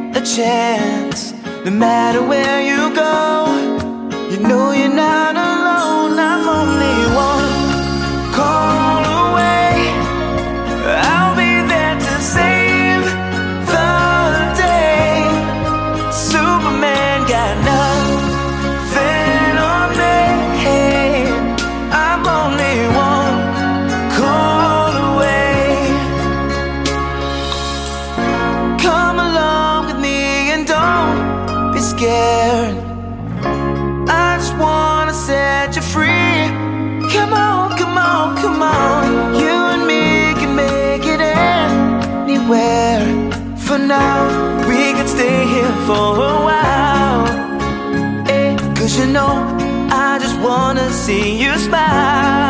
a chance. No matter where you go, you know you're not alone. I'm only one call away. I'll be there to save the day. Superman got nothing on me. I'm only one call away. Come along with me and don't be scared. I just wanna set you free. Come on, come on, come on. You and me can make it anywhere. For now, we can stay here for a while. Cause you know, I just wanna see you smile.